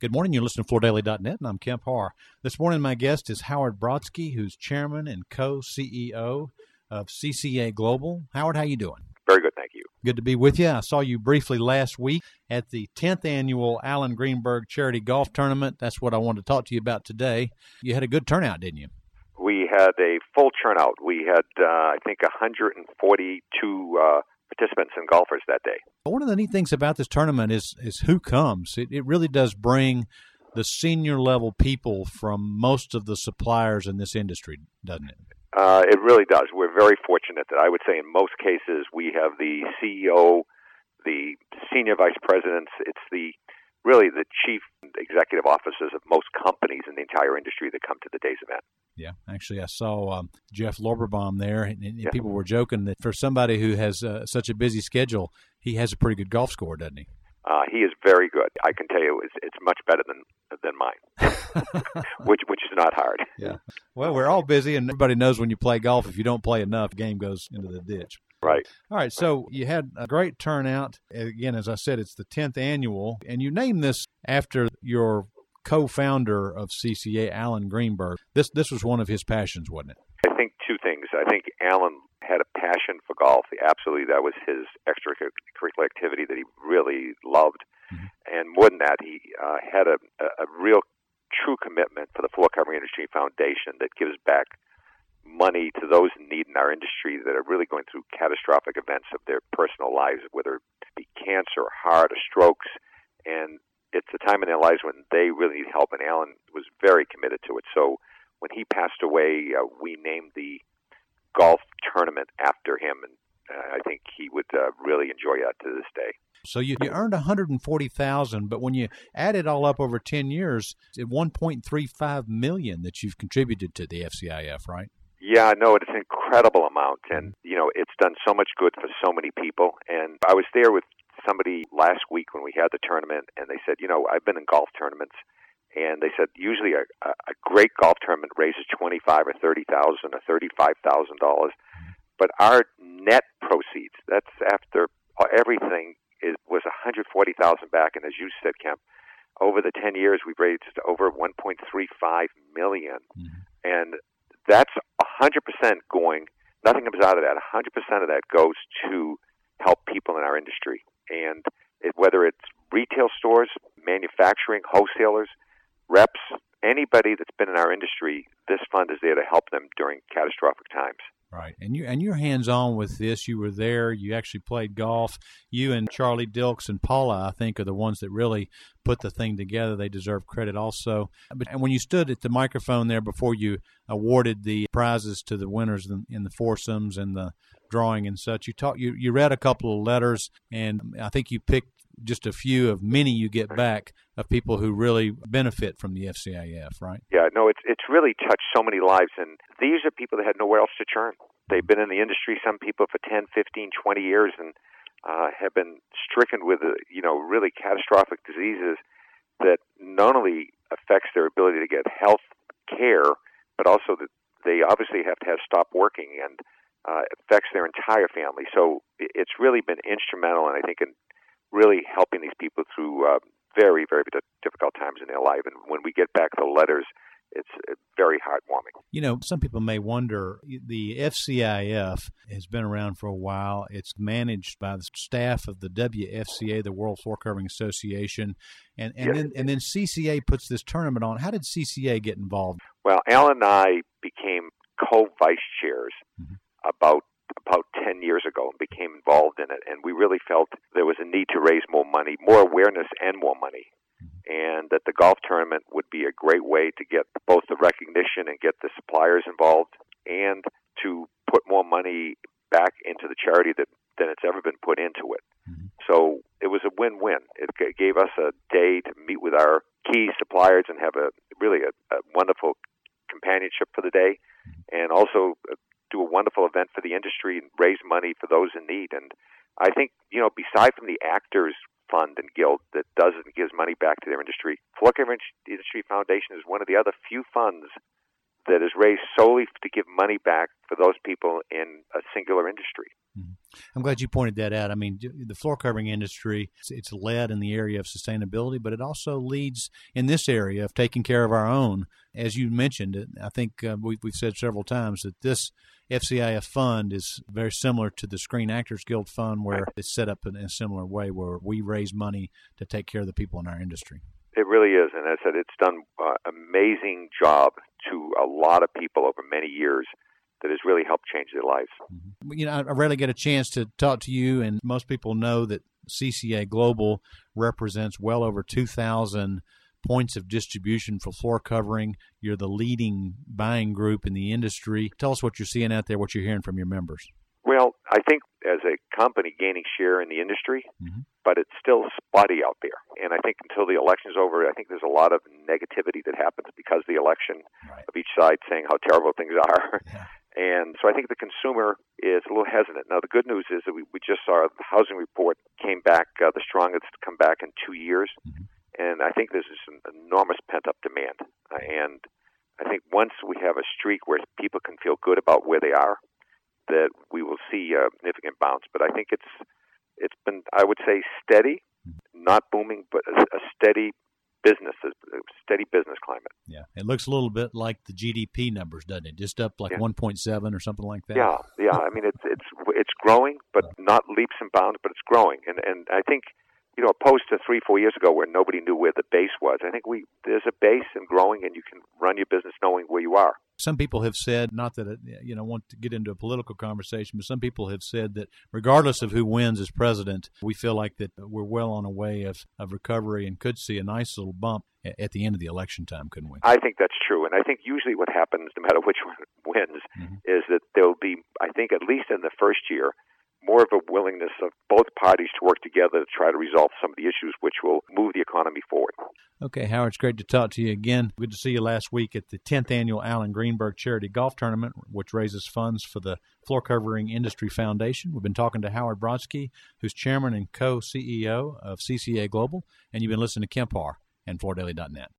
Good morning. You're listening to FloorDaily.net, and I'm Kemp Harr. This morning, my guest is Howard Brodsky, who's chairman and co-CEO of CCA Global. Howard, how you doing? Very good, thank you. Good to be with you. I saw you briefly last week at the 10th annual Alan Greenberg Charity Golf Tournament. That's what I wanted to talk to you about today. You had a good turnout, didn't you? We had a full turnout. We had, I think, 142 participants and golfers that day. One of the neat things about this tournament is who comes. It really does bring the senior level people from most of the suppliers in this industry, doesn't it? It really does. We're very fortunate that I would say in most cases we have the CEO, the senior vice presidents. It's really the chief executive officers of most companies in the entire industry that come to the day's event. Yeah, actually, I saw Jeff Lorberbaum there, and people were joking that for somebody who has such a busy schedule, he has a pretty good golf score, doesn't he? He is very good. I can tell you, it's much better than mine, which is not hard. Yeah. Well, we're all busy, and everybody knows when you play golf, if you don't play enough, the game goes into the ditch. Right. All right, so you had a great turnout. Again, as I said, it's the 10th annual, and you named this after your co-founder of CCA, Alan Greenberg. This was one of his passions, wasn't it? I think two things. I think Alan had a passion for golf. Absolutely, that was his extracurricular activity that he really loved. Mm-hmm. And more than that, he had a real true commitment for the Floor Covering Industry Foundation that gives back money to those in need in our industry that are really going through catastrophic events of their personal lives, whether it be cancer, heart, or strokes. And it's a time in their lives when they really need help, and Alan was very committed to it. So when he passed away, we named the golf tournament after him, and I think he would really enjoy that to this day. So you earned $140,000, but when you add it all up over 10 years, it's $1.35 million that you've contributed to the FCIF, right? Yeah, no, it's an incredible amount, and it's done so much good for so many people. And I was there with somebody last week when we had the tournament, and they said, I've been in golf tournaments, and they said usually a great golf tournament raises $25,000 or $30,000 or $35,000, but our net proceeds, that's after everything, was $140,000 back. And as you said, Kemp, over the 10 years we've raised over $1.35 million, and that's 100% going. Nothing comes out of that. 100% of that goes to help people in our industry, and whether it's retail stores, manufacturing, wholesalers, reps, anybody that's been in our industry, this fund is there to help them during catastrophic times. Right, and you're hands-on with this. You were there. You actually played golf. You and Charlie Dilks and Paula, I think, are the ones that really put the thing together. They deserve credit also. And when you stood at the microphone there before you awarded the prizes to the winners in the foursomes and the drawing and such, you read a couple of letters, and I think you picked just a few of many you get back of people who really benefit from the FCIF, right? Yeah, no, it's really touched so many lives, and these are people that had nowhere else to turn. They've been in the industry, some people for 10, 15, 20 years, and have been stricken with, really catastrophic diseases that not only affects their ability to get health care, but also that they obviously have to stop working, and affects their entire family. So it's really been instrumental, and I think in really helping these people through very, very difficult times in their life. And when we get back the letters, it's very heartwarming. Some people may wonder, the FCIF has been around for a while. It's managed by the staff of the WFCA, the World Floor Covering Association, and then CCA puts this tournament on. How did CCA get involved? Well, Alan and I became co-vice chairs about 10 years ago, and became involved in it, and we really felt there was a need to raise more money, more awareness and more money, and that the golf tournament would be a great way to get both the recognition and get the suppliers involved, and to put more money back into the charity than it's ever been put into it. So it was a win-win. It gave us a day to meet with our key suppliers and have a wonderful companionship for the day, and also do a wonderful event for the industry and raise money for those in need. And I think, beside from the Actors Fund and Guild that gives money back to their industry, Floor Covering Industry Foundation is one of the other few funds that is raised solely to give money back for those people in a singular industry. I'm glad you pointed that out. I mean, the floor covering industry, it's led in the area of sustainability, but it also leads in this area of taking care of our own. As you mentioned, I think we've said several times that this FCIF fund is very similar to the Screen Actors Guild Fund, where it's set up in a similar way, where we raise money to take care of the people in our industry. It really is, and as I said, it's done an amazing job to a lot of people over many years that has really helped change their lives. You know, I rarely get a chance to talk to you, and most people know that CCA Global represents well over 2,000 points of distribution for floor covering. You're the leading buying group in the industry. Tell us what you're seeing out there, what you're hearing from your members. Well, I think as a company gaining share in the industry, but it's still spotty out there. And I think until the election's over, I think there's a lot of negativity that happens because of the election of each side saying how terrible things are. Yeah. And so I think the consumer is a little hesitant. Now, the good news is that we just saw the housing report came back, the strongest to come back in 2 years. And I think there's this enormous pent-up demand. And I think once we have a streak where people can feel good about where they are, that we will see a significant bounce. But I think it's been, I would say, steady, not booming, but a steady business, a steady business climate. Yeah, it looks a little bit like the GDP numbers, doesn't it? Just up like 1.7 or something like that. Yeah. I mean, it's growing, but not leaps and bounds, but it's growing. And I think, opposed to 3-4 years ago where nobody knew where the base was, I think there's a base and growing, and you can run your business knowing where you are. Some people have said, not that I want to get into a political conversation, but some people have said that regardless of who wins as president, we feel like that we're well on a way of recovery and could see a nice little bump at the end of the election time, couldn't we? I think that's true. And I think usually what happens, no matter which one wins, is that there'll be, I think at least in the first year, more of a willingness of both parties to work together to try to resolve some of the issues which will move the economy forward. Okay, Howard, it's great to talk to you again. Good to see you last week at the 10th Annual Alan Greenberg Charity Golf Tournament, which raises funds for the Floor Covering Industry Foundation. We've been talking to Howard Brodsky, who's chairman and co-CEO of CCA Global, and you've been listening to Kemp Harr and FloorDaily.net.